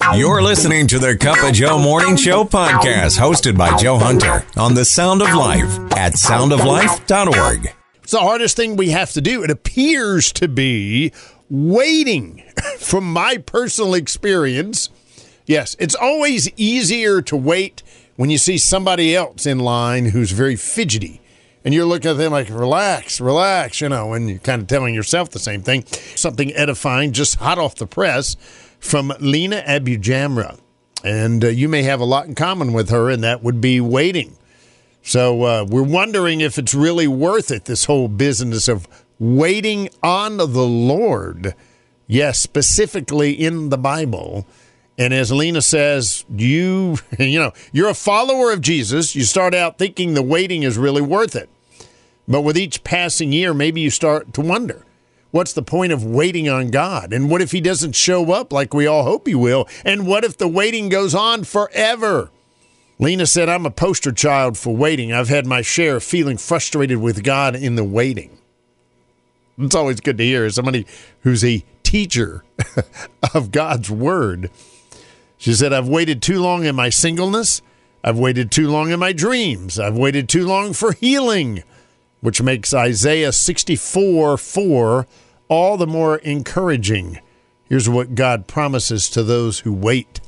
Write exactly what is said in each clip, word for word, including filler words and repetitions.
You're listening to the Cup of Joe Morning Show podcast, hosted by Joe Hunter on The Sound of Life at sound of life dot org. It's the hardest thing we have to do. It appears to be waiting. From my personal experience, yes, it's always easier to wait when you see somebody else in line who's very fidgety. And you're looking at them like, relax, relax, you know, and you're kind of telling yourself the same thing. Something edifying, just hot off the press, from Lena Abujamra. And uh, you may have a lot in common with her, and that would be waiting. So uh, we're wondering if it's really worth it, this whole business of waiting on the Lord. Yes, specifically in the Bible. And as Lena says, you, you know, you're a follower of Jesus. You start out thinking the waiting is really worth it. But with each passing year, maybe you start to wonder, what's the point of waiting on God? And what if he doesn't show up like we all hope he will? And what if the waiting goes on forever? Lena said, I'm a poster child for waiting. I've had my share of feeling frustrated with God in the waiting. It's always good to hear somebody who's a teacher of God's word. She said, I've waited too long in my singleness. I've waited too long in my dreams. I've waited too long for healing, which makes Isaiah sixty-four four all the more encouraging. Here's what God promises to those who wait.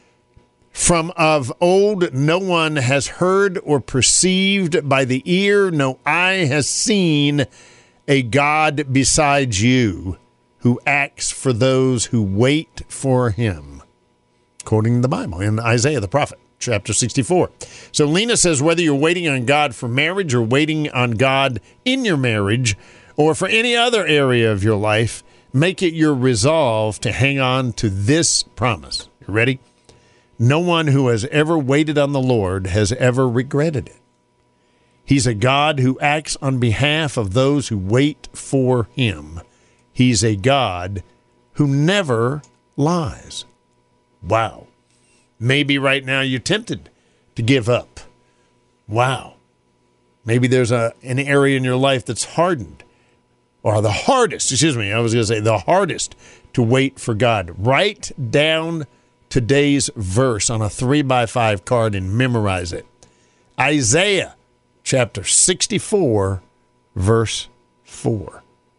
From of old, no one has heard or perceived by the ear, no eye has seen a God besides you who acts for those who wait for him. Quoting the Bible in Isaiah the prophet, chapter sixty-four. So Lena says whether you're waiting on God for marriage or waiting on God in your marriage or for any other area of your life, make it your resolve to hang on to this promise. You ready? No one who has ever waited on the Lord has ever regretted it. He's a God who acts on behalf of those who wait for him. He's a God who never lies. Wow. Maybe right now you're tempted to give up. Wow. Maybe there's a an area in your life that's hardened, or the hardest, excuse me, I was going to say the hardest to wait for God. Write down today's verse on a three by five card and memorize it. Isaiah chapter sixty-four, verse four.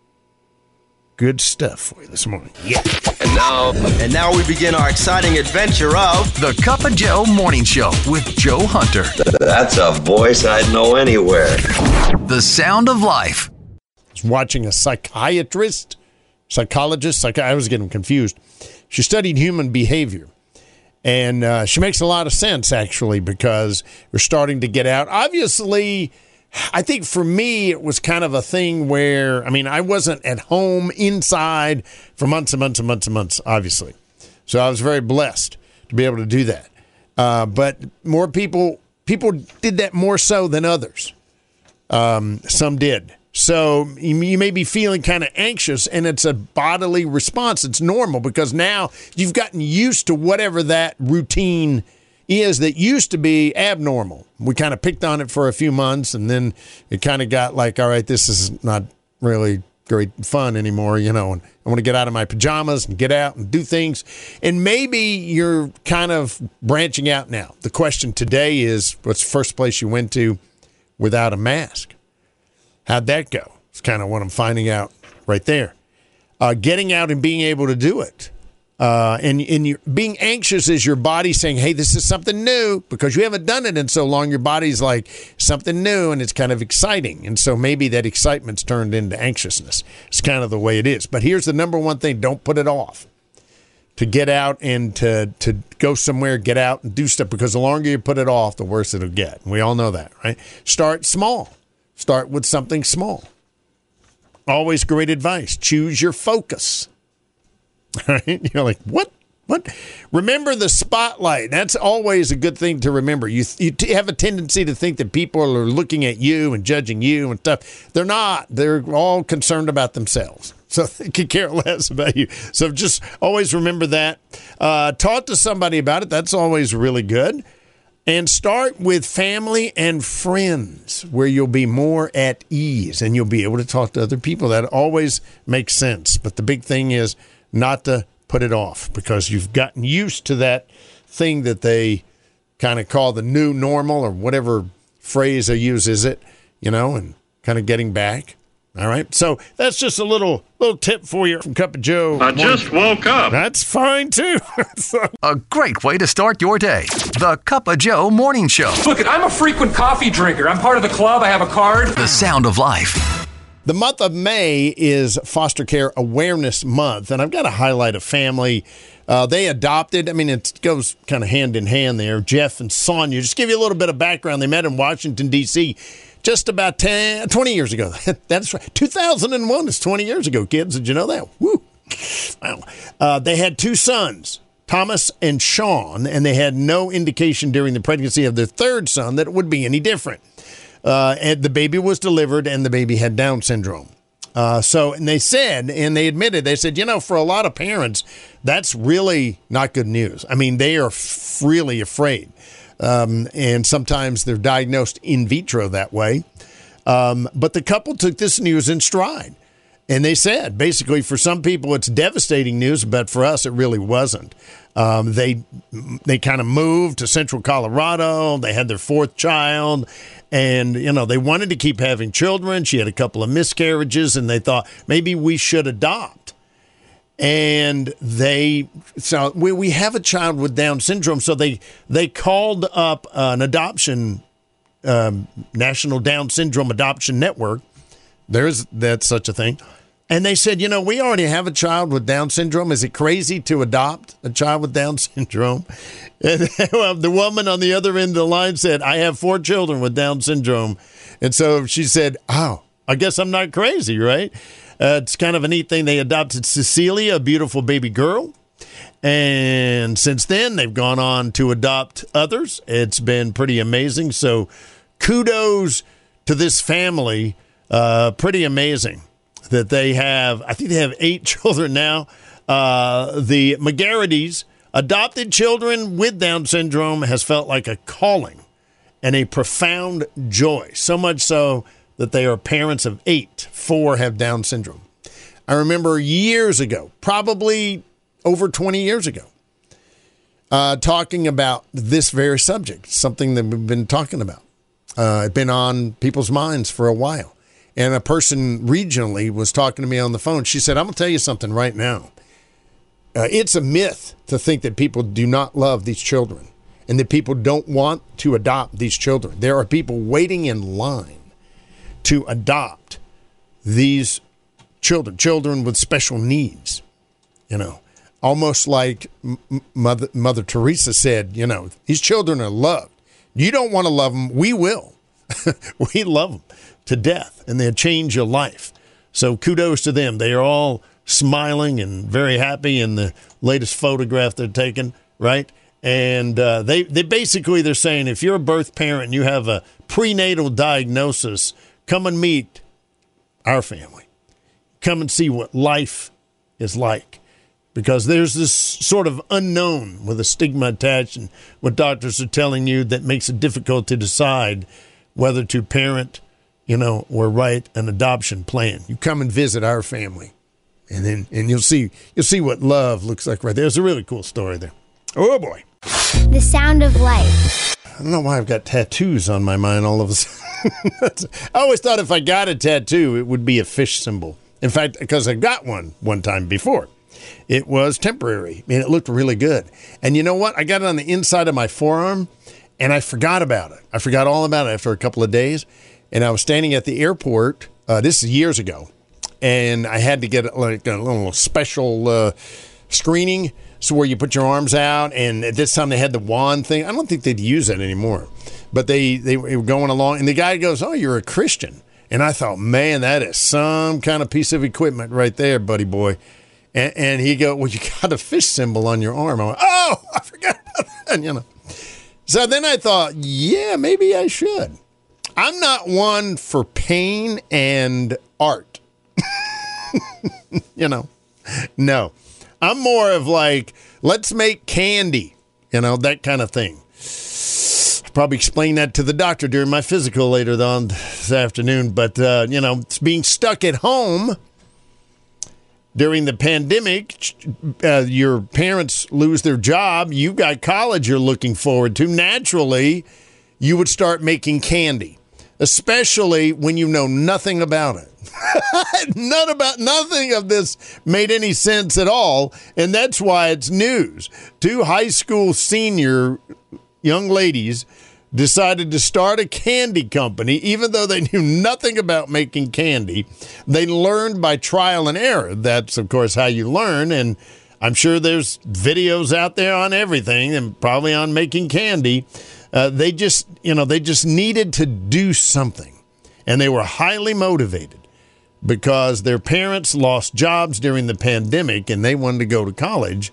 Good stuff for you this morning. Yeah. And now, and now we begin our exciting adventure of The Cup of Joe Morning Show with Joe Hunter. That's a voice I'd know anywhere. The Sound of Life. I was watching a psychiatrist, psychologist, psych- I was getting confused. She studied human behavior. And uh, she makes a lot of sense, actually, because we're starting to get out. Obviously, I think for me, it was kind of a thing where, I mean, I wasn't at home inside for months and months and months and months, obviously. So I was very blessed to be able to do that. Uh, but more people, people did that more so than others. Um, some did. So you may be feeling kind of anxious, and it's a bodily response. It's normal because now you've gotten used to whatever that routine is that used to be abnormal. We kind of picked on it for a few months, and then it kind of got like, all right, this is not really great fun anymore, you know, and I want to get out of my pajamas and get out and do things. And maybe you're kind of branching out now. The question today is, what's the first place you went to without a mask? How'd that go? It's kind of what I'm finding out right there. Uh, getting out and being able to do it. Uh, and and you're, being anxious is your body saying, hey, this is something new, because you haven't done it in so long. Your body's like something new, and it's kind of exciting. And so maybe that excitement's turned into anxiousness. It's kind of the way it is. But here's the number one thing. Don't put it off. To get out and to, to go somewhere, get out and do stuff, because the longer you put it off, the worse it'll get. And we all know that, right? Start small. Start with something small. Always great advice. Choose your focus. All right? You're like, what? What? Remember the spotlight. That's always a good thing to remember. You you t- have a tendency to think that people are looking at you and judging you and stuff. They're not. They're all concerned about themselves. So they could care less about you. So just always remember that. Uh, talk to somebody about it. That's always really good. And start with family and friends, where you'll be more at ease and you'll be able to talk to other people. That always makes sense. But the big thing is not to put it off because you've gotten used to that thing that they kind of call the new normal or whatever phrase they use, is it, you know, and kind of getting back. All right. So that's just a little little tip for you from Cup of Joe. I just woke up. That's fine, too. So, A great way to start your day. The Cup of Joe Morning Show. Look, I'm a frequent coffee drinker. I'm part of the club. I have a card. The Sound of Life. the month of May is Foster Care Awareness Month, and I've got to highlight a family. Uh, they adopted, I mean, it goes kind of hand in hand there, Jeff and Sonia. Just give you a little bit of background. They met in Washington, D C just about ten, twenty years ago. That's right. two thousand one is twenty years ago, kids. Did you know that? Woo. Wow. Uh, they had two sons, Thomas and Sean, and they had no indication during the pregnancy of their third son that it would be any different. Uh, and the baby was delivered, and the baby had Down syndrome. Uh, so, and they said, and they admitted, they said, you know, for a lot of parents, that's really not good news. I mean, they are f- really afraid. Um, and sometimes they're diagnosed in vitro that way. Um, but the couple took this news in stride. And they said, basically, for some people, it's devastating news, but for us, it really wasn't. Um, they they kind of moved to Central Colorado. They had their fourth child, and, you know, they wanted to keep having children. She had a couple of miscarriages, and they thought, maybe we should adopt. And they, so we, we have a child with Down syndrome, so they, they called up an adoption, um, National Down Syndrome Adoption Network. There's that's such a thing. And they said, you know, we already have a child with Down syndrome. Is it crazy to adopt a child with Down syndrome? And the woman on the other end of the line said, I have four children with Down syndrome. And so she said, oh, I guess I'm not crazy, right? Uh, it's kind of a neat thing. They adopted Cecilia, a beautiful baby girl. And since then, they've gone on to adopt others. It's been pretty amazing. So kudos to this family. Uh, pretty amazing that they have, I think they have eight children now. Uh, the McGarrity's adopted children with Down syndrome has felt like a calling and a profound joy. So much so that they are parents of eight. Four have Down syndrome. I remember years ago, probably over twenty years ago, uh, talking about this very subject, something that we've been talking about. Uh, it's been on people's minds for a while. And a person regionally was talking to me on the phone. She said, I'm going to tell you something right now. Uh, it's a myth to think that people do not love these children and that people don't want to adopt these children. There are people waiting in line to adopt these children, children with special needs, you know, almost like M- Mother, Mother Teresa said, you know, these children are loved. You don't want to love them. We will. We love them to death, and they'll change your life. So kudos to them. They are all smiling and very happy in the latest photograph they're taking, right? And uh, they, they basically, they're saying, if you're a birth parent and you have a prenatal diagnosis, come and meet our family. Come and see what life is like. Because there's this sort of unknown with a stigma attached and what doctors are telling you that makes it difficult to decide whether to parent, you know, or write an adoption plan. You come and visit our family, and then and you'll see you'll see what love looks like right there. There's a really cool story there. Oh boy. The Sound of Life. I don't know why I've got tattoos on my mind all of a sudden. I always thought if I got a tattoo, it would be a fish symbol. In fact, because I got one one time before. It was temporary, and it looked really good. And you know what? I got it on the inside of my forearm, and I forgot about it. I forgot all about it after a couple of days. And I was standing at the airport. Uh, this is years ago. And I had to get like a little special uh, screening. So where you put your arms out. And at this time they had the wand thing. I don't think they'd use that anymore. But they, they were going along. And the guy goes, oh, you're a Christian. And I thought, man, that is some kind of piece of equipment right there, buddy boy. And, and he go, well, you got a fish symbol on your arm. I went, oh, I forgot about that, you know. So then I thought, yeah, maybe I should. I'm not one for pain and art. You know, no. I'm more of like, let's make candy, you know, that kind of thing. I'll probably explain that to the doctor during my physical later on this afternoon. But, uh, you know, it's being stuck at home during the pandemic, uh, your parents lose their job. You've got college you're looking forward to. Naturally, you would start making candy, especially when you know nothing about it. None about nothing of this made any sense at all, and that's why it's news. Two high school senior young ladies decided to start a candy company, even though they knew nothing about making candy. They learned by trial and error. That's, of course, how you learn, and I'm sure there's videos out there on everything and probably on making candy. Uh, they just, you know, they just needed to do something, and they were highly motivated because their parents lost jobs during the pandemic and they wanted to go to college.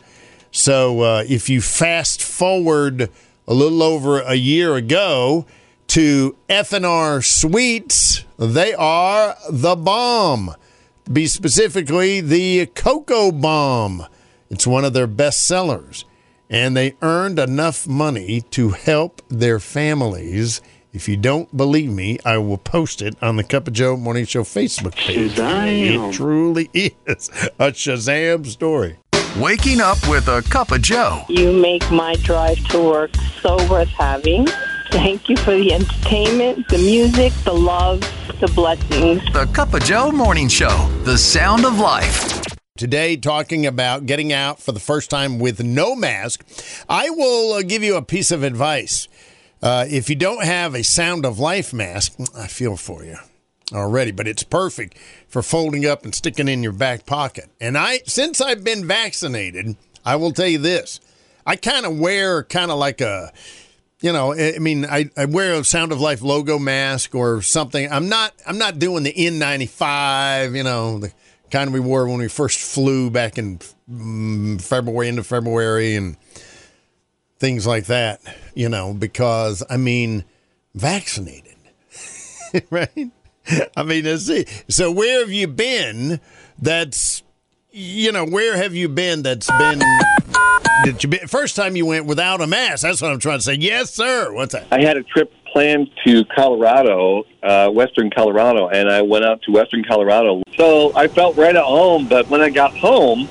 So uh, if you fast forward a little over a year ago to F and R Sweets, they are the bomb. To be specifically, the Cocoa Bomb. It's one of their best sellers. And they earned enough money to help their families. If you don't believe me, I will post it on the Cup of Joe Morning Show Facebook page. Shazam. It truly is a Shazam story. Waking up with a cup of Joe. You make my drive to work so worth having. Thank you for the entertainment, the music, the love, the blessings. The Cup of Joe Morning Show, the sound of life. Today, talking about getting out for the first time with no mask, I will uh, give you a piece of advice. Uh, if you don't have a Sound of Life mask, I feel for you already, but it's perfect for folding up and sticking in your back pocket. And I, since I've been vaccinated, I will tell you this. I kind of wear kind of like a, you know, I mean, I, I wear a Sound of Life logo mask or something. I'm not, I'm not doing the N ninety-five, you know, the kind we wore when we first flew back in um, February, into February and things like that, you know, because, I mean, vaccinated, right? I mean, let's see. So where have you been that's, you know, where have you been that's been, did you be, first time you went without a mask? That's what I'm trying to say. Yes, sir. What's that? I had a trip planned to Colorado, uh, Western Colorado, and I went out to Western Colorado. So I felt right at home, but when I got home,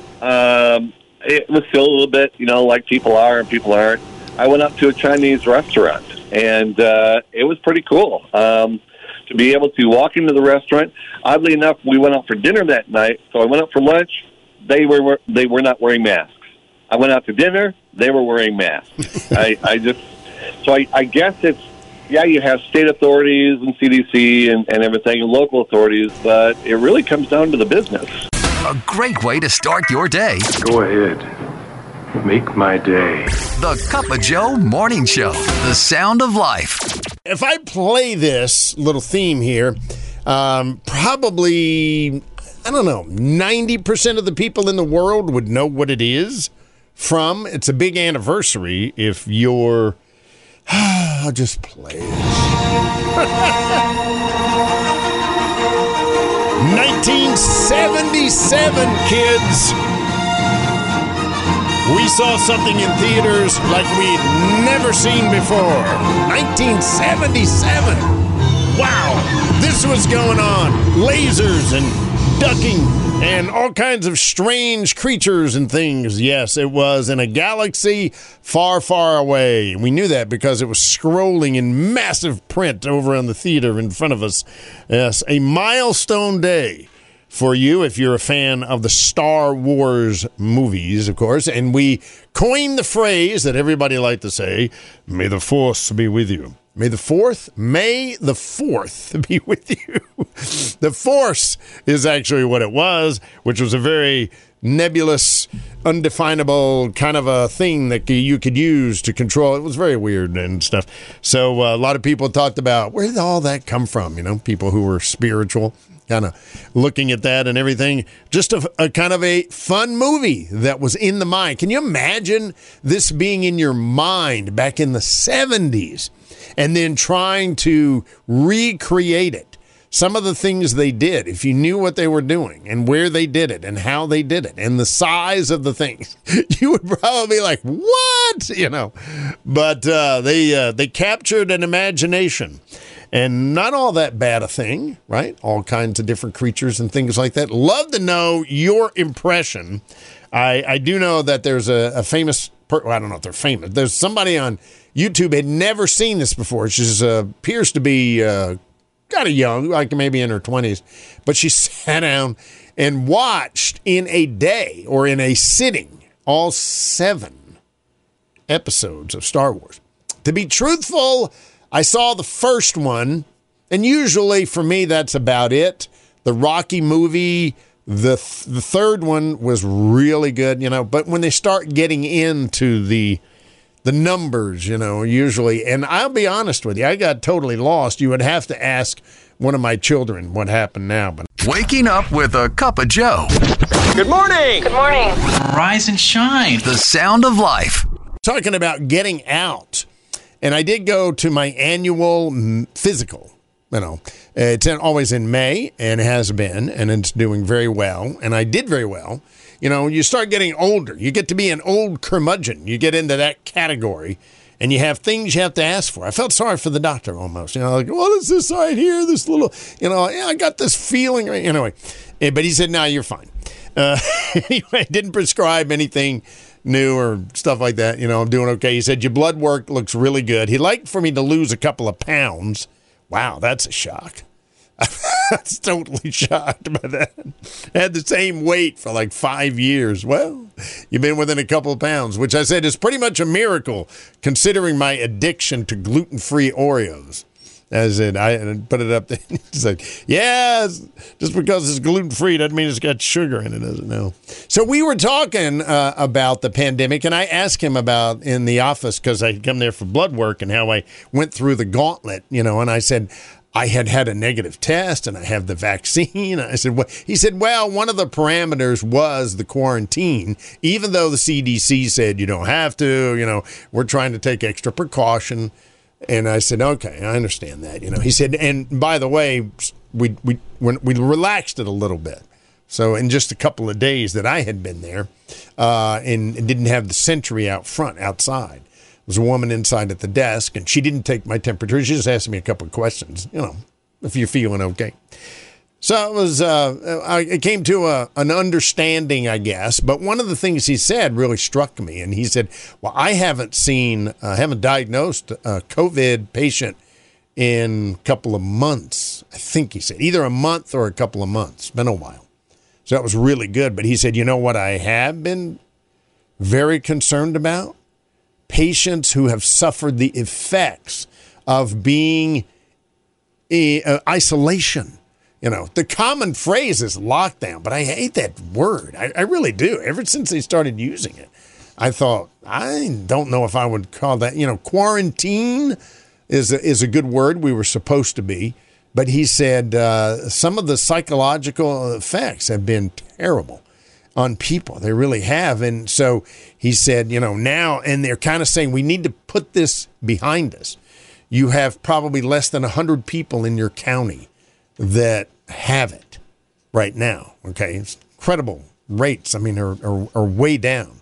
um, it was still a little bit, you know, like people are and people aren't. I went up to a Chinese restaurant, and uh, it was pretty cool um, to be able to walk into the restaurant. Oddly enough, we went out for dinner that night, so I went out for lunch. They were they were not wearing masks. I went out to dinner. They were wearing masks. I, I just so I, I guess it's. Yeah, you have state authorities and C D C and, and everything, and local authorities, but it really comes down to the business. A great way to start your day. Go ahead. Make my day. The Cup of Joe Morning Show, the sound of life. If I play this little theme here, um, probably, I don't know, ninety percent of the people in the world would know what it is from. It's a big anniversary if you're... I'll just play it. nineteen seventy-seven, kids. We saw something in theaters like we'd never seen before. nineteen seventy-seven. Wow. This was going on. Lasers and ducking and all kinds of strange creatures and things. Yes, it was in a galaxy far, far away. We knew that because it was scrolling in massive print over on the theater in front of us. Yes, a milestone day for you if you're a fan of the Star Wars movies, of course. And we coined the phrase that everybody liked to say, "May the Force be with you." May the fourth, May the fourth be with you. The Force is actually what it was, which was a very nebulous, undefinable kind of a thing that you could use to control. It was very weird and stuff. So uh, a lot of people talked about, where did all that come from? You know, people who were spiritual, kind of looking at that and everything. Just a, a kind of a fun movie that was in the mind. Can you imagine this being in your mind back in the seventies? And then trying to recreate it. Some of the things they did, if you knew what they were doing and where they did it and how they did it and the size of the things, you would probably be like, what? You know, but uh, they uh, they captured an imagination. And not all that bad a thing, right? All kinds of different creatures and things like that. Love to know your impression. I, I do know that there's a, a famous, per- well, I don't know if they're famous. There's somebody on YouTube had never seen this before. She uh, appears to be uh, kind of young, like maybe in her twenties. But she sat down and watched in a day or in a sitting all seven episodes of Star Wars. To be truthful, I saw the first one, and usually for me that's about it. The Rocky movie, the th- the third one was really good, you know, but when they start getting into the the numbers, you know, usually, and I'll be honest with you, I got totally lost. You would have to ask one of my children what happened now. But Waking up with a cup of Joe. Good morning. Good morning. Rise and shine. The sound of life. talking about getting out, and I did go to my annual physical. You know, it's always in May and has been, and it's doing very well. And I did very well. You know, you start getting older. You get to be an old curmudgeon. You get into that category, and you have things you have to ask for. I felt sorry for the doctor almost. You know, like, what is this right here? This little, you know, yeah, I got this feeling. Anyway, but he said, no, you're fine. Uh, anyway, didn't prescribe anything new or stuff like that. You know, I'm doing okay. He said, your blood work looks really good. He'd like for me to lose a couple of pounds. Wow, that's a shock. I was totally shocked by that. I had the same weight for like five years. Well, you've been within a couple of pounds, which I said is pretty much a miracle considering my addiction to gluten-free Oreos. As in, I put it up there. It's like, yeah, just because it's gluten-free doesn't mean it's got sugar in it, does it? No. So we were talking uh, about the pandemic, and I asked him about in the office because I come there for blood work and how I went through the gauntlet, you know, and I said, I had had a negative test and I have the vaccine. I said, well, he said, well, one of the parameters was the quarantine, even though the C D C said you don't have to, you know, we're trying to take extra precaution. And I said, okay, I understand that. You know, he said, and by the way, we we we relaxed it a little bit. So in just a couple of days that I had been there, uh, and, and didn't have the sentry out front, outside. There was a woman inside at the desk, and she didn't take my temperature. She just asked me a couple of questions, you know, if you're feeling okay. So it was, uh, I it came to a, an understanding, I guess. But one of the things he said really struck me. And he said, well, I haven't seen, I uh, haven't diagnosed a COVID patient in a couple of months. I think he said either a month or a couple of months. It's been a while. So that was really good. But he said, you know what I have been very concerned about? Patients who have suffered the effects of being in uh, isolation. You know, the common phrase is lockdown, but I hate that word. I, I really do. Ever since they started using it, I thought, I don't know if I would call that, you know, quarantine is a, is a good word. We were supposed to be. But he said uh, some of the psychological effects have been terrible on people. They really have. And so he said, you know, now, and they're kind of saying we need to put this behind us. You have probably less than one hundred people in your county that have it right now. Okay. It's incredible rates. I mean, are, are, are way down.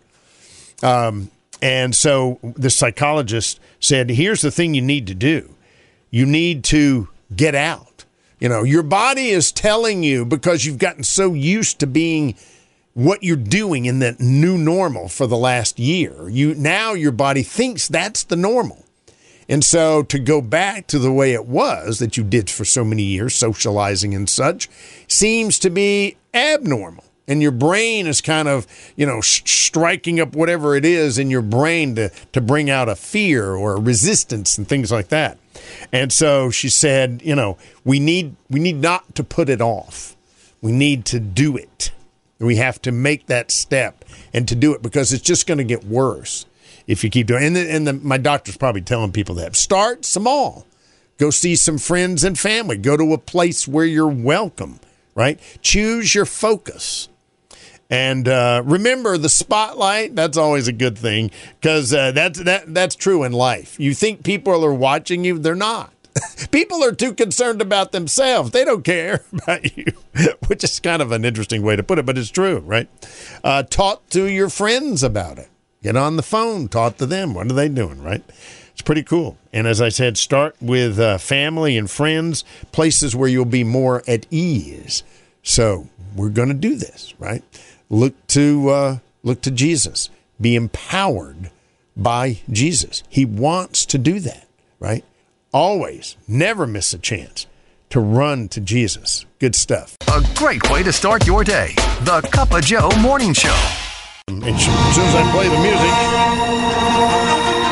Um, and so the psychologist said, here's the thing you need to do. You need to get out. You know, your body is telling you, because you've gotten so used to being what you're doing in that new normal for the last year. You now your body thinks that's the normal. And so to go back to the way it was that you did for so many years, socializing and such, seems to be abnormal. And your brain is kind of, you know, sh- striking up whatever it is in your brain to, to bring out a fear or a resistance and things like that. And so she said, you know, we need we need not to put it off. We need to do it. We have to make that step and to do it, because it's just going to get worse if you keep doing it. And, the, and the, my doctor's probably telling people that. Start small. Go see some friends and family. Go to a place where you're welcome, right? Choose your focus. And uh, remember, the spotlight, that's always a good thing, because uh, that's, that, that's true in life. You think people are watching you. They're not. People are too concerned about themselves. They don't care about you, which is kind of an interesting way to put it, but it's true, right? Uh, talk to your friends about it. Get on the phone, talk to them. What are they doing, right? It's pretty cool. And as I said, start with uh, family and friends, places where you'll be more at ease. So we're going to do this, right? Look to uh, look to Jesus. Be empowered by Jesus. He wants to do that, right? Always, never miss a chance to run to Jesus. Good stuff. A great way to start your day. The Cup of Joe Morning Show. And as soon as I play the music...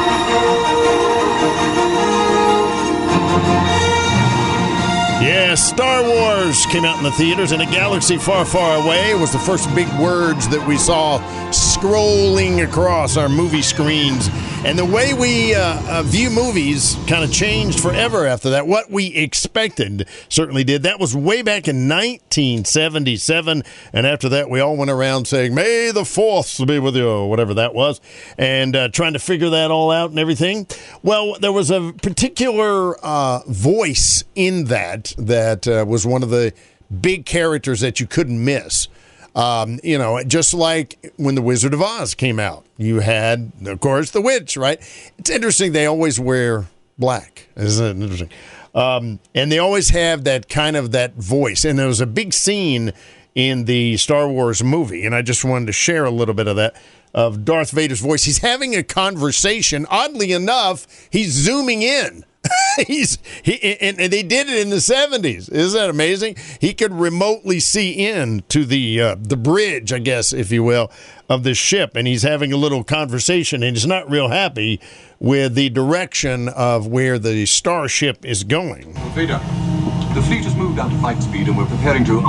Yeah, Star Wars came out in the theaters, and A Galaxy Far, Far Away was the first big words that we saw scrolling across our movie screens. And the way we uh, uh, view movies kind of changed forever after that. What we expected certainly did. That was way back in nineteen seventy-seven. And after that, we all went around saying, "May the fourth be with you," or whatever that was, and uh, trying to figure that all out and everything. Well, there was a particular uh, voice in that that uh, was one of the big characters that you couldn't miss. Um, you know, just like when The Wizard of Oz came out, you had, of course, the witch, right? It's interesting. They always wear black. Isn't it interesting? Um, and they always have that kind of that voice. And there was a big scene in the Star Wars movie, and I just wanted to share a little bit of that, of Darth Vader's voice. He's having a conversation. Oddly enough, he's zooming in. He's he and, and they did it in the seventies. Isn't that amazing? He could remotely see in to the uh, the bridge, I guess, if you will, of the ship, and he's having a little conversation, and he's not real happy with the direction of where the starship is going. Vader, the fleet has moved down to flight speed, and we're preparing to.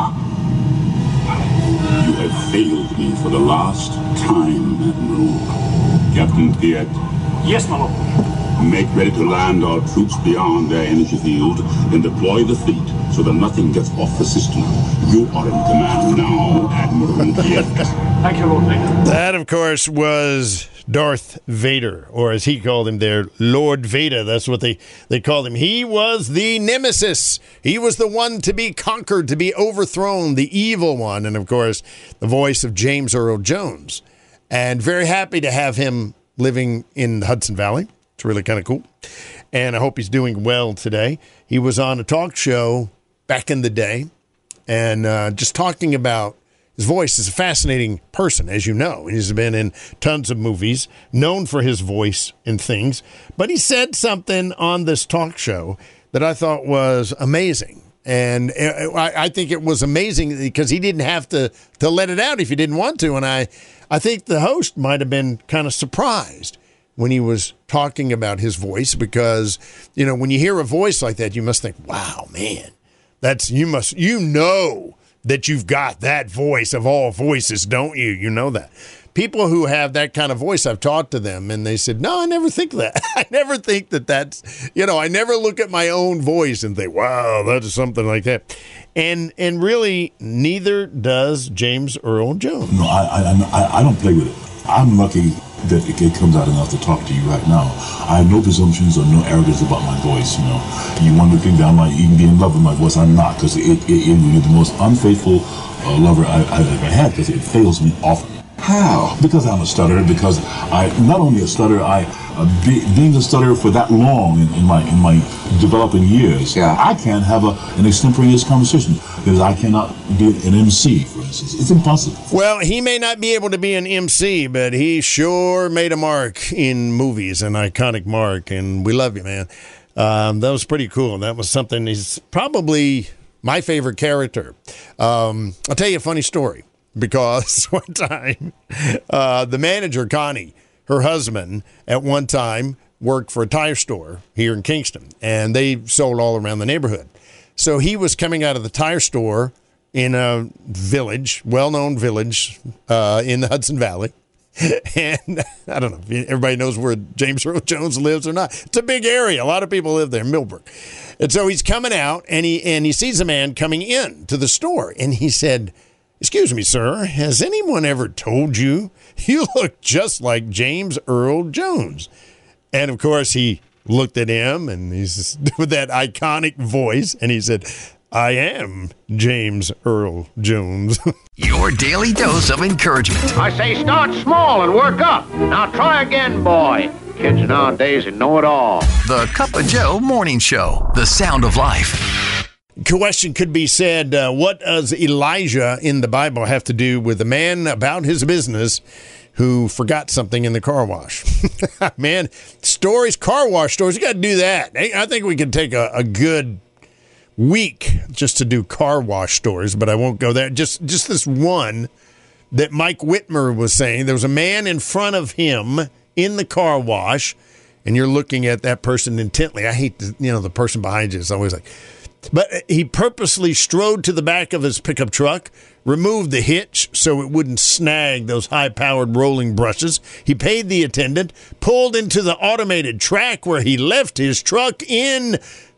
You have failed me for the last time, Admiral. Captain Piet. Yes, my lord. Make ready to land our troops beyond their energy field, then deploy the fleet so that nothing gets off the system. You are in command now, Admiral Piet. Thank you, Lord Vader. That, of course, was Darth Vader, or as he called him there, Lord Vader. That's what they, they called him. He was the nemesis. He was the one to be conquered, to be overthrown, the evil one. And, of course, the voice of James Earl Jones. And very happy to have him living in the Hudson Valley. It's really kind of cool. And I hope he's doing well today. He was on a talk show back in the day and uh, just talking about his voice. Is a fascinating person, as you know. He's been in tons of movies, known for his voice and things. But he said something on this talk show that I thought was amazing. And I think it was amazing because he didn't have to, to let it out if he didn't want to. And I, I think the host might have been kind of surprised when he was talking about his voice, because, you know, when you hear a voice like that, you must think, wow, man, that's, you must, you know that you've got that voice of all voices, don't you? You know that. People who have that kind of voice, I've talked to them, and they said, no, I never think that. I never think that that's, you know, I never look at my own voice and think, wow, that is something like that. And and really, neither does James Earl Jones. No, I, I, I don't play with it. I'm lucky that it comes out enough to talk to you right now. I have no presumptions or no arrogance about my voice, you know. You want to think that I might even be in love with my voice. I'm not, because it, it, it, you're the most unfaithful uh, lover I, I've ever had, because it fails me often. How? Because I'm a stutterer, because I, not only a stutterer, I, uh, be, being a stutterer for that long in, in my in my developing years, yeah. I can't have a, an extemporaneous conversation, because I cannot be an M C, for instance. It's impossible. Well, he may not be able to be an M C, but he sure made a mark in movies, an iconic mark, and we love you, man. Um, that was pretty cool. That was something, he's probably my favorite character. Um, I'll tell you a funny story. Because one time, uh, the manager, Connie, her husband, at one time worked for a tire store here in Kingston, and they sold all around the neighborhood. So he was coming out of the tire store in a village, well-known village uh, in the Hudson Valley. And I don't know if everybody knows where James Earl Jones lives or not. It's a big area. A lot of people live there, Millbrook. And so he's coming out, and he and he sees a man coming in to the store, and he said, "Excuse me, sir, has anyone ever told you you look just like James Earl Jones?" And, of course, he looked at him, and he's with that iconic voice, and he said, I am James Earl Jones. Your daily dose of encouragement. I say start small and work up. Now try again, boy. Kids nowadays know it all. The Cup of Joe Morning Show. The sound of life. Question could be said, uh, what does Elijah in the Bible have to do with a man about his business who forgot something in the car wash? Man, stories, car wash stories, you got to do that. I think we could take a, a good week just to do car wash stories, but I won't go there. Just just this one that Mike Whitmer was saying. There was a man in front of him in the car wash, and you're looking at that person intently. I hate the, you know, the person behind you is always like, but he purposely strode to the back of his pickup truck, removed the hitch so it wouldn't snag those high-powered rolling brushes. He paid the attendant, pulled into the automated track where he left his truck in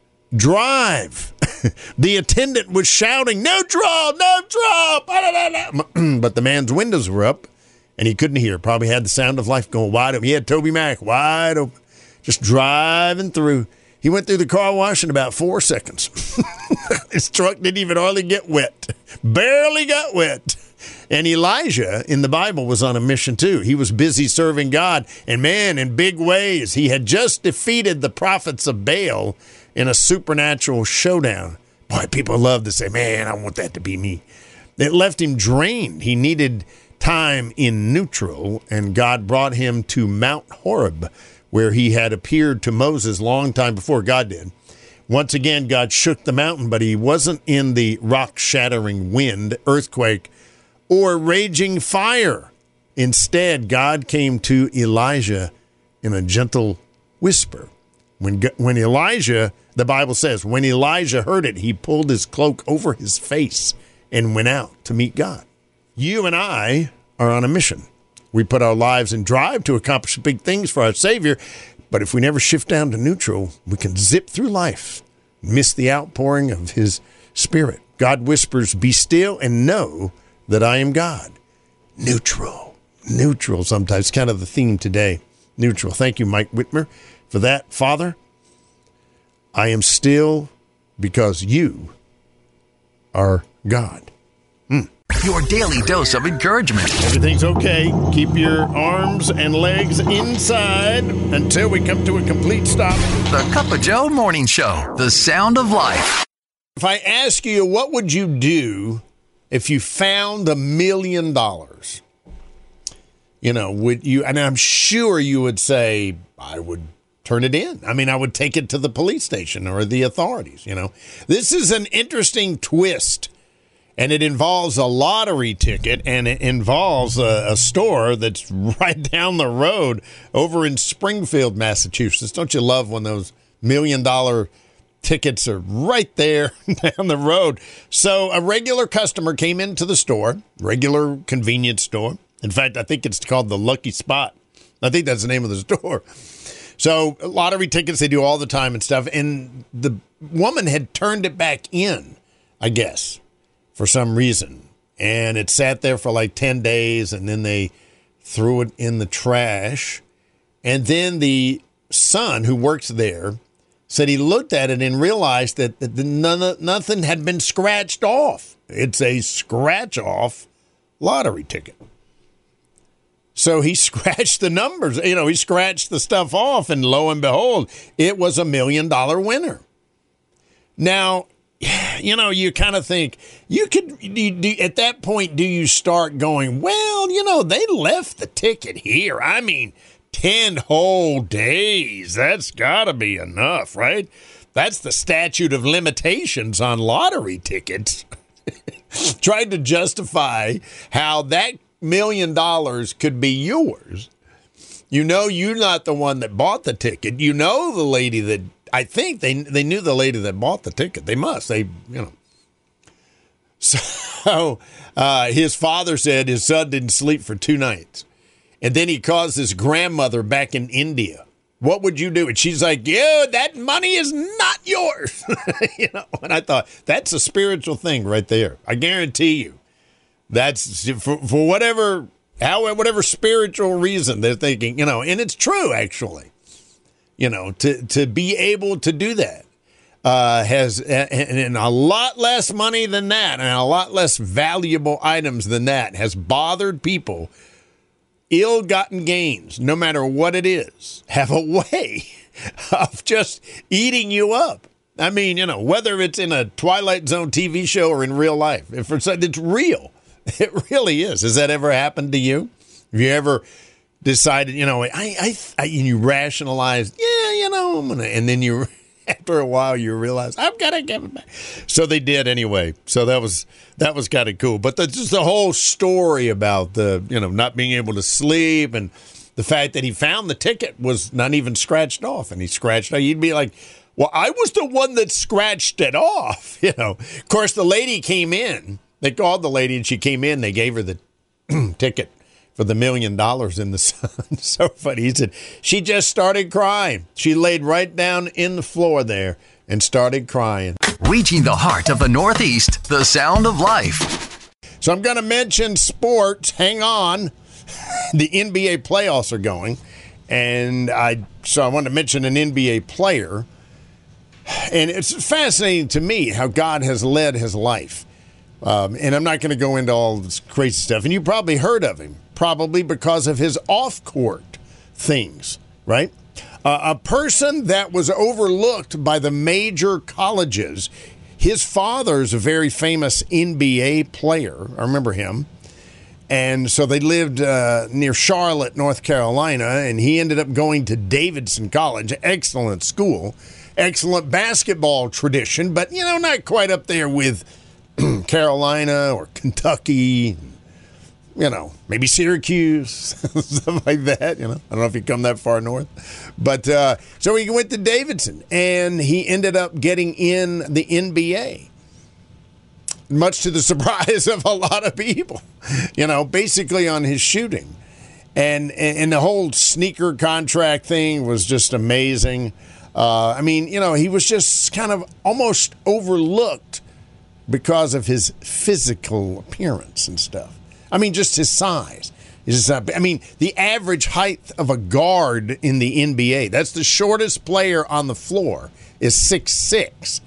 drive. The attendant was shouting, neutral, neutral, but the man's windows were up, and he couldn't hear. Probably had the sound of life going wide open. He had Toby Mac wide open, just driving through. He went through the car wash in about four seconds. His truck didn't even hardly get wet. Barely got wet. And Elijah in the Bible was on a mission too. He was busy serving God. And man, in big ways, he had just defeated the prophets of Baal in a supernatural showdown. Boy, people love to say, man, I want that to be me. It left him drained. He needed time in neutral, and God brought him to Mount Horeb, where he had appeared to Moses long time before God did. Once again, God shook the mountain, but he wasn't in the rock-shattering wind, earthquake, or raging fire. Instead, God came to Elijah in a gentle whisper. When, when Elijah, the Bible says, when Elijah heard it, he pulled his cloak over his face and went out to meet God. You and I are on a mission. We put our lives in drive to accomplish big things for our Savior, but if we never shift down to neutral, we can zip through life, miss the outpouring of his Spirit. God whispers, be still and know that I am God. Neutral. Neutral sometimes, kind of the theme today. Neutral. Thank you, Mike Whitmer, for that. Father, I am still because you are God. Mm. Your daily dose of encouragement. Everything's okay. Keep your arms and legs inside until we come to a complete stop. The Cup of Joe Morning Show. The sound of life. If I ask you, what would you do if you found a million dollars? You know, would you, and I'm sure you would say, I would turn it in. I mean, I would take it to the police station or the authorities, you know. This is an interesting twist, and it involves a lottery ticket, and it involves a, a store that's right down the road over in Springfield, Massachusetts. Don't you love when those million dollar tickets are right there down the road? So a regular customer came into the store, regular convenience store. In fact, I think it's called the Lucky Spot. I think that's the name of the store. So lottery tickets, they do all the time and stuff. And the woman had turned it back in, I guess, for some reason. And it sat there for like ten days, and then they threw it in the trash. And then the son who works there said he looked at it and realized that, that the, none, nothing had been scratched off. It's a scratch-off lottery ticket. So he scratched the numbers, you know, he scratched the stuff off, and lo and behold, it was a million dollar winner. Now, you know, you kind of think, you could, do, do, at that point, do you start going, well, you know, they left the ticket here. I mean, ten whole days, that's got to be enough, right? That's the statute of limitations on lottery tickets. Tried to justify how that million dollars could be yours. You know, you're not the one that bought the ticket. You know the lady that, I think they they knew the lady that bought the ticket. They must. They, you know. So uh, his father said his son didn't sleep for two nights. And then he calls his grandmother back in India. What would you do? And she's like, yeah, that money is not yours. You know, and I thought, that's a spiritual thing right there. I guarantee you. That's for, for whatever, how, whatever spiritual reason they're thinking, you know, and it's true, actually, you know, to, to be able to do that. uh, has and, and a lot less money than that, and a lot less valuable items than that, has bothered people. Ill-gotten gains, no matter what it is, have a way of just eating you up. I mean, you know, whether it's in a Twilight Zone T V show or in real life, if it's, it's real. It really is. Has that ever happened to you? Have you ever decided, you know, I, I, I you rationalized, yeah, you know, I'm gonna, and then you, after a while, you realize I'm gonna give it back. So they did anyway. So that was that was kind of cool. But that's just the whole story about the, you know, not being able to sleep and the fact that he found the ticket was not even scratched off, and he scratched it. You'd be like, well, I was the one that scratched it off, you know. Of course, the lady came in. They called the lady, and she came in. They gave her the ticket for the million dollars in the sun. So funny. He said, she just started crying. She laid right down in the floor there and started crying. Reaching the heart of the Northeast, the sound of life. So I'm going to mention sports. Hang on. The N B A playoffs are going. And I so I want to mention an N B A player. And it's fascinating to me how God has led his life. Um, and I'm not going to go into all this crazy stuff. And you probably heard of him, probably because of his off-court things, right? Uh, a person that was overlooked by the major colleges. His father's a very famous N B A player. I remember him. And so they lived uh, near Charlotte, North Carolina, and he ended up going to Davidson College, excellent school, excellent basketball tradition, but, you know, not quite up there with Carolina or Kentucky, you know, maybe Syracuse, stuff like that, you know. I don't know if you come that far north. But uh, so he went to Davidson, and he ended up getting in the N B A, much to the surprise of a lot of people, you know, basically on his shooting. And, and the whole sneaker contract thing was just amazing. Uh, I mean, you know, he was just kind of almost overlooked because of his physical appearance and stuff. I mean, just his size. Just, uh, I mean, the average height of a guard in the N B A, that's the shortest player on the floor, is six six.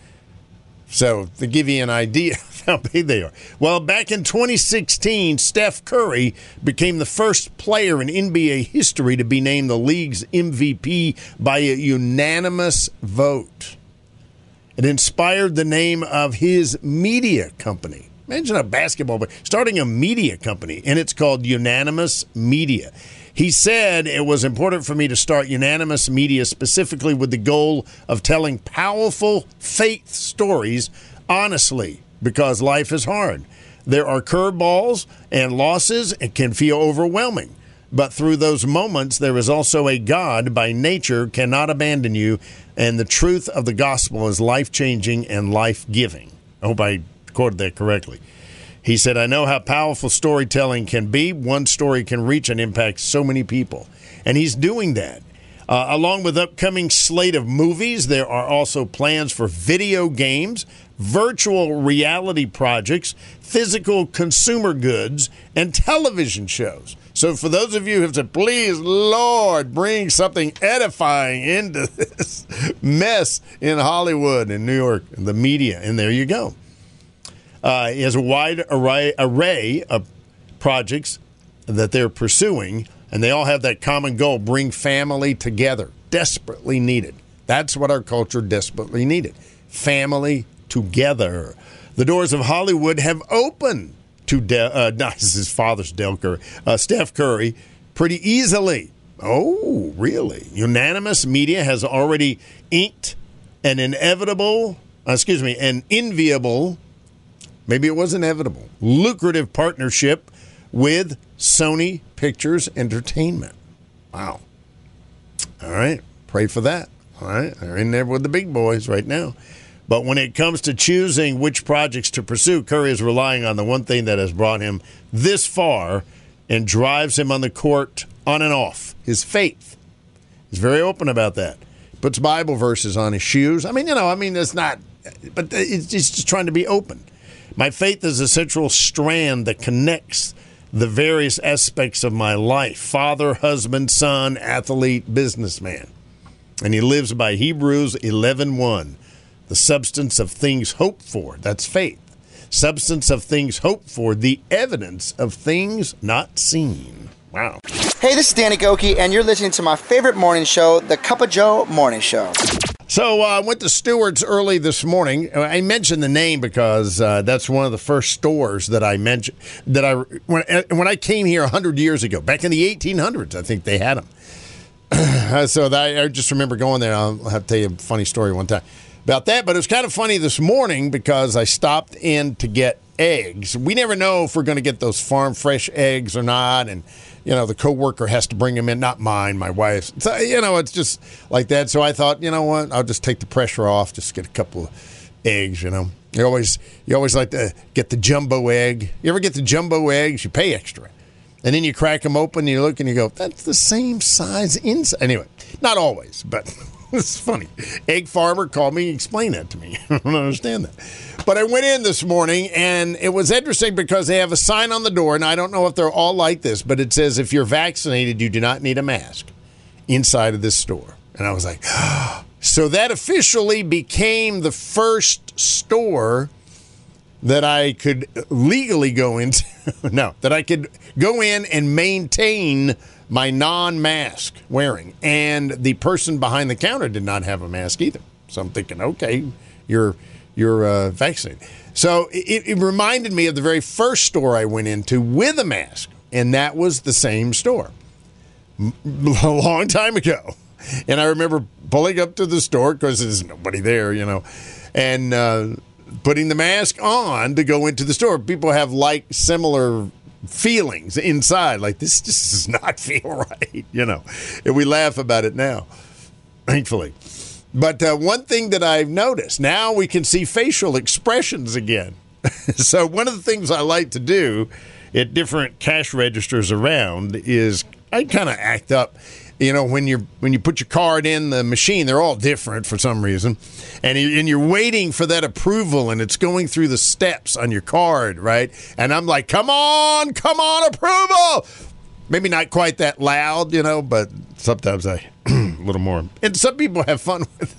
So to give you an idea of how big they are. Well, back in twenty sixteen, Steph Curry became the first player in N B A history to be named the league's M V P by a unanimous vote. It inspired the name of his media company. Imagine a basketball player starting a media company, and it's called Unanimous Media. He said it was important for me to start Unanimous Media specifically with the goal of telling powerful faith stories honestly, because life is hard. There are curveballs and losses. It can feel overwhelming. But through those moments, there is also a God by nature cannot abandon you, and the truth of the gospel is life-changing and life-giving. I hope I quoted that correctly. He said, I know how powerful storytelling can be. One story can reach and impact so many people. And he's doing that. Uh, along with upcoming slate of movies, there are also plans for video games, virtual reality projects, physical consumer goods, and television shows. So for those of you who have said, please, Lord, bring something edifying into this mess in Hollywood and New York and the media, and there you go. Uh, he has a wide array, array of projects that they're pursuing, and they all have that common goal, bring family together, desperately needed. That's what our culture desperately needed, family together. The doors of Hollywood have opened to, De- uh, no, this is his father's Del Curry, uh, Steph Curry, pretty easily. Oh, really? Unanimous Media has already inked an inevitable, uh, excuse me, an enviable, maybe it was inevitable, lucrative partnership with Sony Pictures Entertainment. Wow. All right. Pray for that. All right. They're in there with the big boys right now. But when it comes to choosing which projects to pursue, Curry is relying on the one thing that has brought him this far and drives him on the court on and off, his faith. He's very open about that. Puts Bible verses on his shoes. I mean, you know, I mean, it's not, but it's just trying to be open. My faith is a central strand that connects the various aspects of my life. Father, husband, son, athlete, businessman. And he lives by Hebrews eleven one. The substance of things hoped for. That's faith. Substance of things hoped for. The evidence of things not seen. Wow. Hey, this is Danny Goki, and you're listening to my favorite morning show, The Cup of Joe Morning Show. So I uh, went to Stewart's early this morning. I mentioned the name because uh, that's one of the first stores that I mentioned. That I when when I came here one hundred years ago, back in the eighteen hundreds, I think they had them. so that, I just remember going there. I'll have to tell you a funny story one time about that. But it was kind of funny this morning because I stopped in to get eggs. We never know if we're going to get those farm fresh eggs or not, and you know, the coworker has to bring them in, not mine, my wife's. So, you know, it's just like that. So I thought, you know what, I'll just take the pressure off, just get a couple of eggs, you know. You always you always like to get the jumbo egg. You ever get the jumbo eggs? You pay extra. And then you crack them open, and you look, and you go, that's the same size inside. Anyway, not always, but it's funny. Egg farmer called me and explained that to me. I don't understand that. But I went in this morning, and it was interesting because they have a sign on the door, and I don't know if they're all like this, but it says, if you're vaccinated, you do not need a mask inside of this store. And I was like, oh. So that officially became the first store that I could legally go into. no, that I could go in and maintain my non-mask wearing. And the person behind the counter did not have a mask either. So I'm thinking, okay, you're... You're uh, vaccinated. So it, it reminded me of the very first store I went into with a mask, and that was the same store a long time ago. And I remember pulling up to the store because there's nobody there, you know, and uh, putting the mask on to go into the store. People have like similar feelings inside, like this just does not feel right, you know. And we laugh about it now, thankfully. But uh, one thing that I've noticed, now we can see facial expressions again. So one of the things I like to do at different cash registers around is I kind of act up. You know, when you're when you put your card in the machine, they're all different for some reason, and you, and you're waiting for that approval, and it's going through the steps on your card, right? And I'm like, come on, come on, approval. Maybe not quite that loud, you know, but sometimes I a little more. And some people have fun with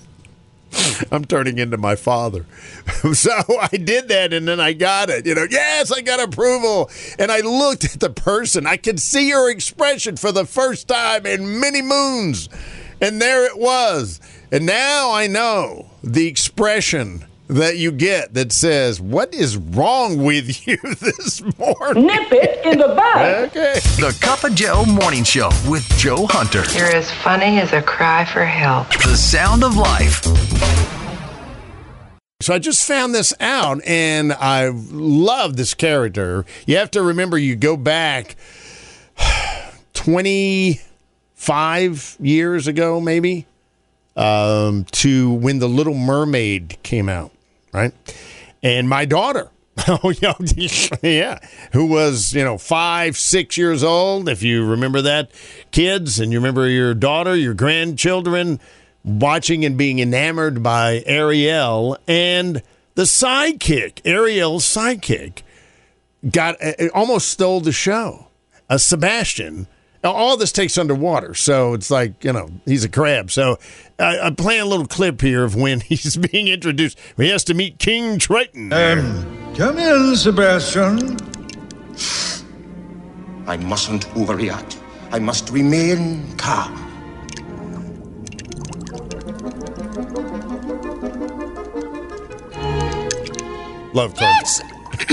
it. I'm turning into my father. So I did that, and then I got it. You know, yes, I got approval. And I looked at the person. I could see her expression for the first time in many moons. And there it was. And now I know the expression that you get that says, what is wrong with you this morning? Nip it in the bud. Okay. The Cup of Joe Morning Show with Joe Hunter. You're as funny as a cry for help. The sound of life. So I just found this out, and I love this character. You have to remember, you go back twenty-five years ago, maybe, um, to when The Little Mermaid came out. Right, and my daughter, oh yeah, who was you know five, six years old. If you remember that, kids, and you remember your daughter, your grandchildren, watching and being enamored by Ariel, and the sidekick, Ariel's sidekick, got it almost stole the show. Uh, Sebastian. All this takes underwater, so it's like, you know, he's a crab. So I, I'm playing a little clip here of when he's being introduced. He has to meet King Triton. Um, come in, Sebastian. I mustn't overreact. I must remain calm. Love cards.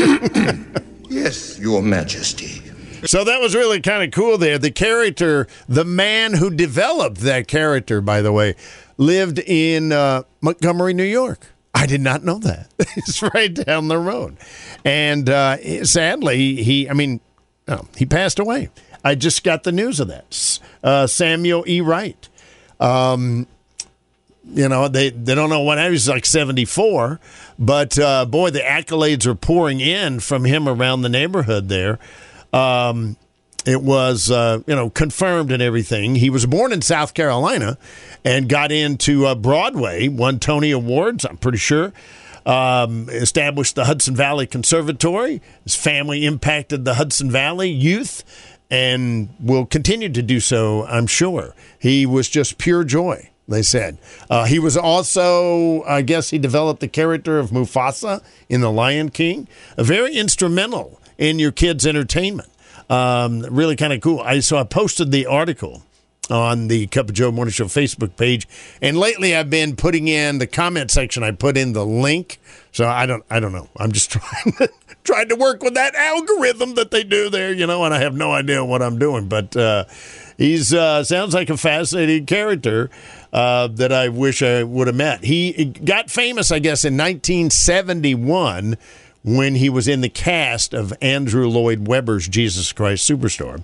Yes, Your Majesty. So that was really kind of cool there. The character, the man who developed that character, by the way, lived in uh, Montgomery, New York. I did not know that. It's right down the road. And uh, sadly, he, I mean, oh, he passed away. I just got the news of that. Uh, Samuel E. Wright. Um, you know, they, they don't know what, he was like seventy-four. But, uh, boy, the accolades are pouring in from him around the neighborhood there. Um, it was, uh, you know, confirmed and everything. He was born in South Carolina and got into uh, Broadway, won Tony Awards, I'm pretty sure. Um, established the Hudson Valley Conservatory. His family impacted the Hudson Valley youth and will continue to do so, I'm sure. He was just pure joy they said. Uh, he was also, I guess he developed the character of Mufasa in The Lion King. A very instrumental in your kids' entertainment. Um, really kind of cool. I So I posted the article on the Cup of Joe Morning Show Facebook page. And lately I've been putting in the comment section, I put in the link. So I don't I don't know. I'm just trying to, trying to work with that algorithm that they do there, you know, and I have no idea what I'm doing. But uh, he's uh, sounds like a fascinating character uh, that I wish I would have met. He got famous, I guess, in nineteen seventy-one when he was in the cast of Andrew Lloyd Webber's Jesus Christ Superstar,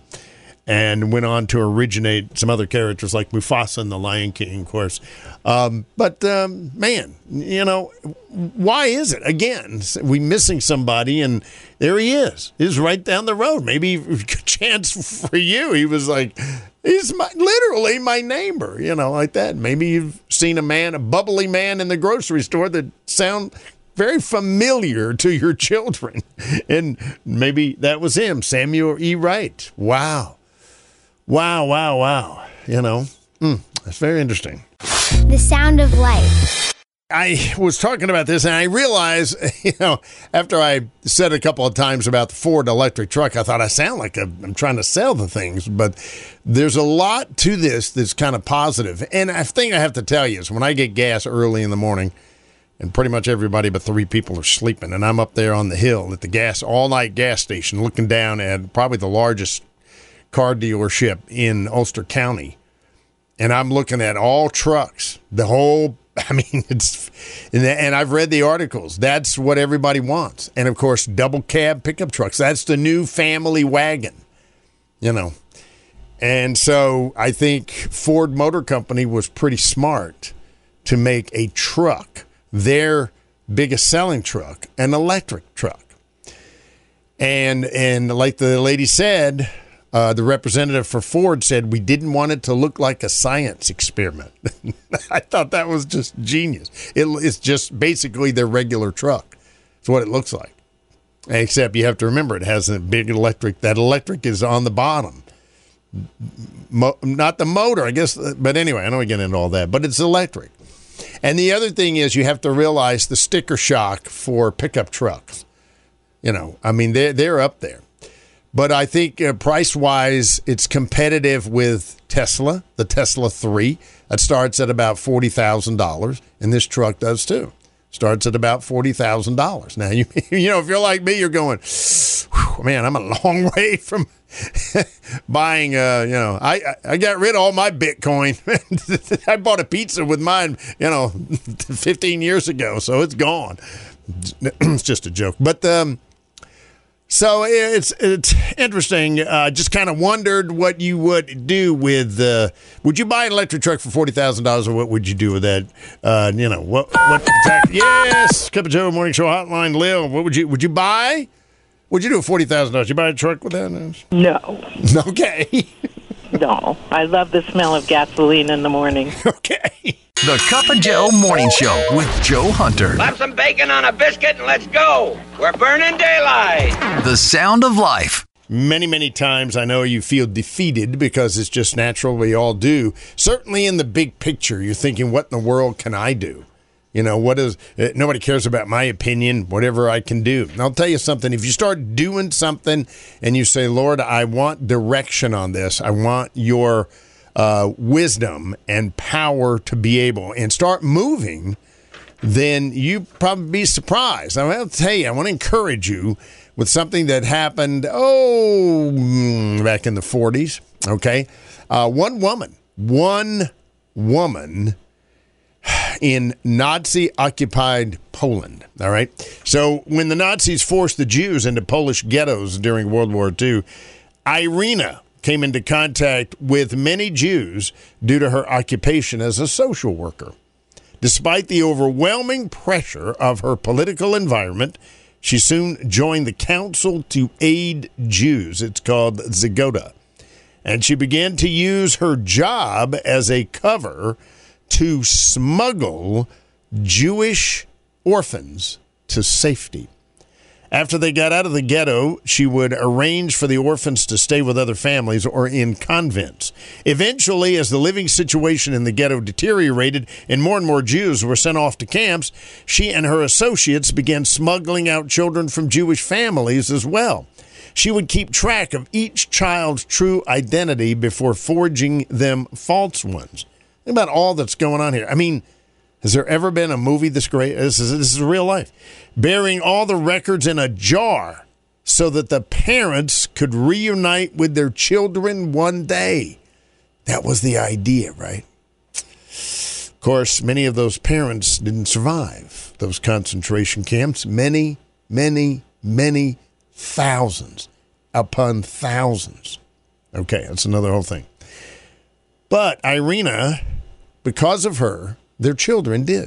and went on to originate some other characters like Mufasa and The Lion King, of course. Um, but, um, man, you know, why is it? Again, we missing somebody, and there he is. He's right down the road. Maybe a chance for you. He was like, he's my, literally my neighbor, you know, like that. Maybe you've seen a man, a bubbly man in the grocery store that sound very familiar to your children. And maybe that was him, Samuel E. Wright. Wow. Wow, wow, wow. You know, mm, that's very interesting. The sound of life. I was talking about this, and I realized, you know, after I said a couple of times about the Ford electric truck, I thought I sound like I'm trying to sell the things, but there's a lot to this that's kind of positive. And I think I have to tell you is when I get gas early in the morning, and pretty much everybody but three people are sleeping, and I'm up there on the hill at the gas all-night gas station looking down at probably the largest car dealership in Ulster County, and I'm looking at all trucks, the whole, I mean, it's, and I've read the articles. That's what everybody wants. And, of course, double cab pickup trucks. That's the new family wagon, you know. And so I think Ford Motor Company was pretty smart to make a truck, their biggest selling truck, an electric truck. And and like the lady said, Uh, the representative for Ford said we didn't want it to look like a science experiment. I thought that was just genius. It, it's just basically their regular truck. It's what it looks like. Except you have to remember it has a big electric. That electric is on the bottom. Mo- not the motor, I guess. But anyway, I don't want to get into all that. But it's electric. And the other thing is you have to realize the sticker shock for pickup trucks. You know, I mean, they're, they're up there. But I think uh, price-wise, it's competitive with Tesla, the Tesla three. That starts at about forty thousand dollars, and this truck does too. Starts at about forty thousand dollars. Now, you you know, if you're like me, you're going, man, I'm a long way from buying, uh, you know, I, I got rid of all my Bitcoin. I bought a pizza with mine, you know, fifteen years ago, so it's gone. It's just a joke. But, um So it's it's interesting. Uh, just kind of wondered what you would do with. Uh, would you buy an electric truck for forty thousand dollars, or what would you do with that? Uh, you know what? What? Tax, yes, Cup of Joe Morning Show Hotline, Lil. What would you would you buy? What'd you do with forty thousand dollars? You buy a truck with that? No. Okay. No, I love the smell of gasoline in the morning. Okay. The Cup of Joe Morning Show with Joe Hunter. Slap some bacon on a biscuit and let's go. We're burning daylight. The sound of life. Many, many times I know you feel defeated because it's just natural. We all do. Certainly in the big picture, you're thinking, what in the world can I do? You know, what is, nobody cares about my opinion, whatever I can do. And I'll tell you something, if you start doing something and you say, Lord, I want direction on this, I want your uh, wisdom and power to be able, and start moving, then you probably be surprised. I mean, I'll tell you, I want to encourage you with something that happened, oh, back in the forties, okay? Uh, one woman, one woman in Nazi-occupied Poland, all right? So when the Nazis forced the Jews into Polish ghettos during World War Two, Irina came into contact with many Jews due to her occupation as a social worker. Despite the overwhelming pressure of her political environment, she soon joined the Council to Aid Jews. It's called Zgoda. And she began to use her job as a cover to smuggle Jewish orphans to safety. After they got out of the ghetto, she would arrange for the orphans to stay with other families or in convents. Eventually, as the living situation in the ghetto deteriorated and more and more Jews were sent off to camps, she and her associates began smuggling out children from Jewish families as well. She would keep track of each child's true identity before forging them false ones. Think about all that's going on here. I mean, has there ever been a movie this great? This is, this is real life. Burying all the records in a jar so that the parents could reunite with their children one day. That was the idea, right? Of course, many of those parents didn't survive those concentration camps. Many, many, many thousands upon thousands. Okay, that's another whole thing. But Irina, because of her, their children did.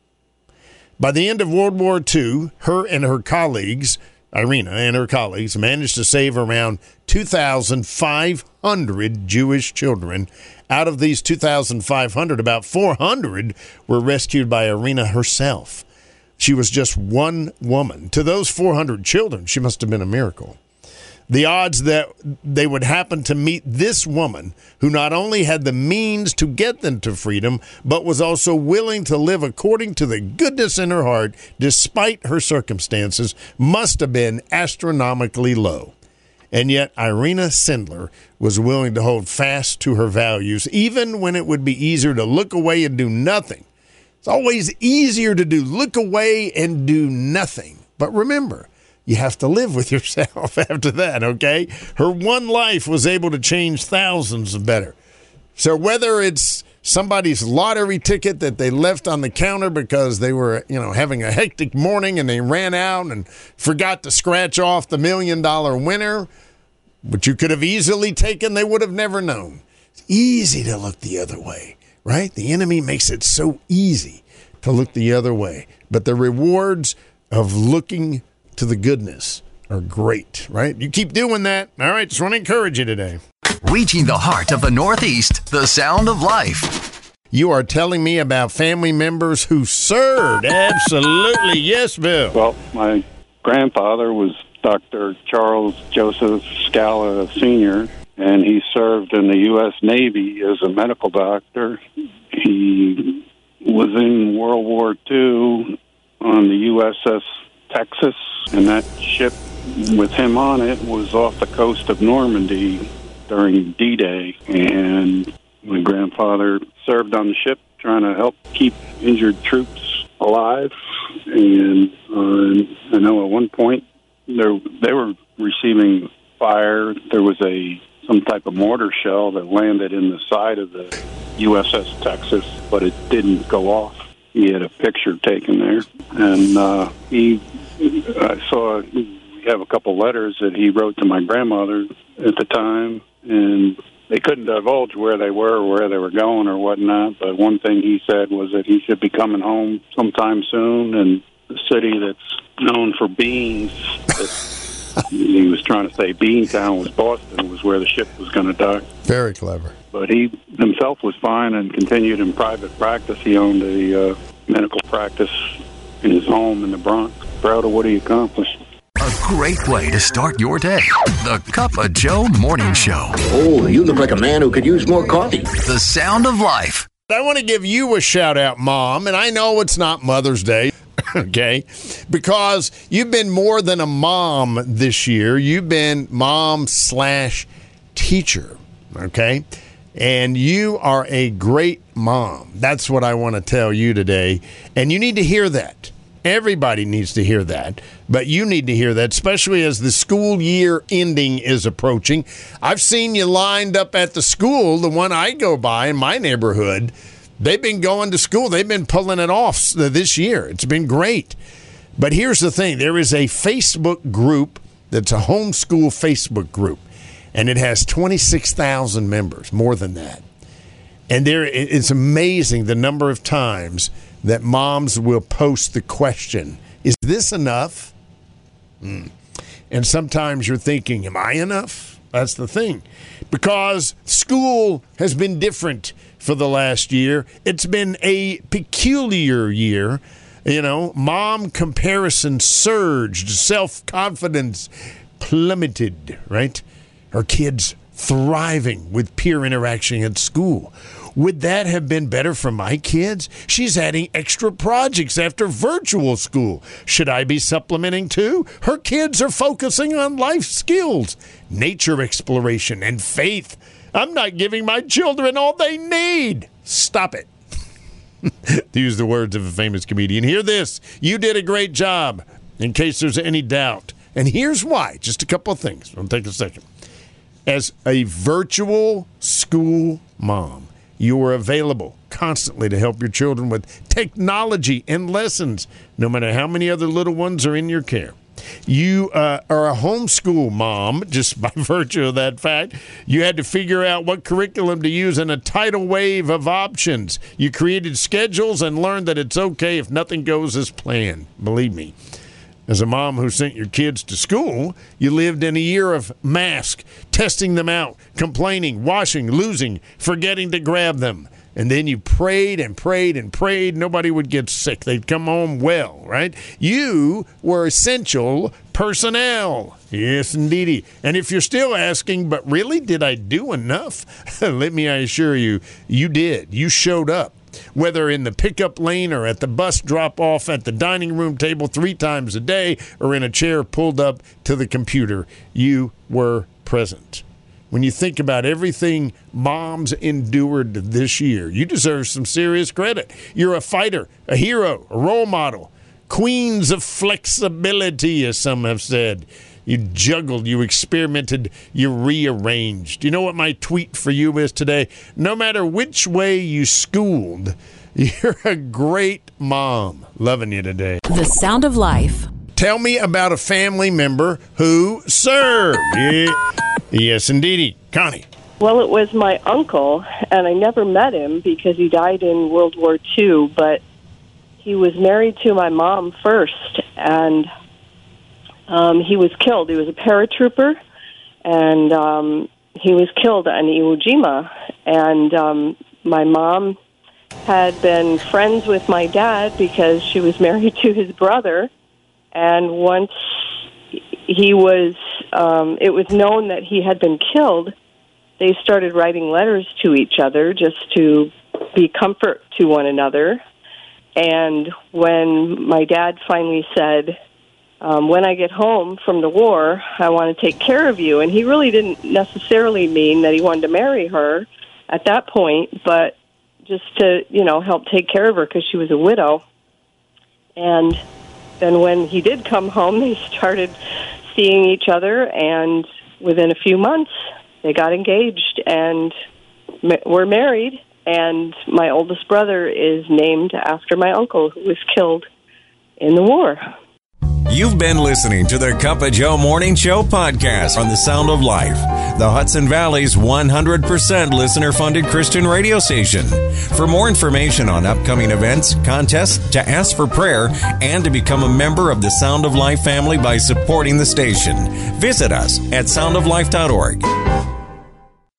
By the end of World War Two, her and her colleagues, Irina and her colleagues, managed to save around two thousand five hundred Jewish children. Out of these two thousand five hundred, about four hundred were rescued by Irina herself. She was just one woman. To those four hundred children, she must have been a miracle. The odds that they would happen to meet this woman, who not only had the means to get them to freedom, but was also willing to live according to the goodness in her heart, despite her circumstances, must have been astronomically low. And yet Irina Sendler was willing to hold fast to her values, even when it would be easier to look away and do nothing. It's always easier to do look away and do nothing. But remember, you have to live with yourself after that, okay? Her one life was able to change thousands better. So whether it's somebody's lottery ticket that they left on the counter because they were, you know, having a hectic morning and they ran out and forgot to scratch off the million dollar winner, which you could have easily taken, they would have never known. It's easy to look the other way, right? The enemy makes it so easy to look the other way. But the rewards of looking to the goodness are great, right? You keep doing that. All right, just want to encourage you today. Reaching the heart of the Northeast, the sound of life. You are telling me about family members who served. Absolutely. Yes, Bill. Well, my grandfather was Doctor Charles Joseph Scala Senior, and he served in the U S Navy as a medical doctor. He was in World War Two on the U S S Texas, and that ship with him on it was off the coast of Normandy during D-Day, and my grandfather served on the ship trying to help keep injured troops alive. And uh, I know at one point there, they were receiving fire. There was a some type of mortar shell that landed in the side of the U S S Texas, but it didn't go off. He had a picture taken there, and uh, he. I saw we have a couple letters that he wrote to my grandmother at the time, and they couldn't divulge where they were or where they were going or whatnot. But one thing he said was that he should be coming home sometime soon, and the city that's known for beans, that he was trying to say Beantown was Boston, was where the ship was going to dock. Very clever. But he himself was fine and continued in private practice. He owned a uh, medical practice in his home in the Bronx. Proud of what he accomplished. A great way to start your day. The Cup of Joe Morning Show. Oh, you look like a man who could use more coffee. The sound of life. I want to give you a shout out, Mom, and I know it's not Mother's Day, okay, because you've been more than a mom this year. You've been mom slash teacher, okay, and you are a great mom. That's what I want to tell you today, and you need to hear that. Everybody needs to hear that, but you need to hear that, especially as the school year ending is approaching. I've seen you lined up at the school, the one I go by in my neighborhood. They've been going to school. They've been pulling it off this year. It's been great. But here's the thing. There is a Facebook group that's a homeschool Facebook group, and it has twenty-six thousand members, more than that. And there, it's amazing the number of times that moms will post the question, is this enough? Mm. And sometimes you're thinking, am I enough? That's the thing. Because school has been different for the last year. It's been a peculiar year. You know, mom comparison surged, self-confidence plummeted, right? Her kids thriving with peer interaction at school. Would that have been better for my kids? She's adding extra projects after virtual school. Should I be supplementing too? Her kids are focusing on life skills, nature exploration, and faith. I'm not giving my children all they need. Stop it. To use the words of a famous comedian. Hear this. You did a great job, in case there's any doubt. And here's why. Just a couple of things. It'll take a second. As a virtual school mom, you are available constantly to help your children with technology and lessons, no matter how many other little ones are in your care. You uh, are a homeschool mom, just by virtue of that fact. You had to figure out what curriculum to use in a tidal wave of options. You created schedules and learned that it's okay if nothing goes as planned. Believe me. As a mom who sent your kids to school, you lived in a year of masks, testing them out, complaining, washing, losing, forgetting to grab them. And then you prayed and prayed and prayed. Nobody would get sick. They'd come home well, right? You were essential personnel. Yes, indeedy. And if you're still asking, but really, did I do enough? Let me assure you, you did. You showed up. Whether in the pickup lane or at the bus drop-off at the dining room table three times a day or in a chair pulled up to the computer, you were present. When you think about everything moms endured this year, you deserve some serious credit. You're a fighter, a hero, a role model, queens of flexibility, as some have said. You juggled, you experimented, you rearranged. You know what my tweet for you is today? No matter which way you schooled, you're a great mom. Loving you today. The Sound of Life. Tell me about a family member who served. Yeah. Yes, indeedy. Connie. Well, it was my uncle, and I never met him because he died in World War Two, but he was married to my mom first, and Um, he was killed. He was a paratrooper, and um, he was killed on Iwo Jima. And um, my mom had been friends with my dad because she was married to his brother. And once he was, um, it was known that he had been killed, they started writing letters to each other just to be comfort to one another. And when my dad finally said, Um, when I get home from the war, I want to take care of you. And he really didn't necessarily mean that he wanted to marry her at that point, but just to, you know, help take care of her because she was a widow. And then when he did come home, they started seeing each other, and within a few months, they got engaged and ma- were married. And my oldest brother is named after my uncle, who was killed in the war. You've been listening to the Cup of Joe Morning Show podcast on the Sound of Life, the Hudson Valley's one hundred percent listener-funded Christian radio station. For more information on upcoming events, contests, to ask for prayer, and to become a member of the Sound of Life family by supporting the station, visit us at sound of life dot org.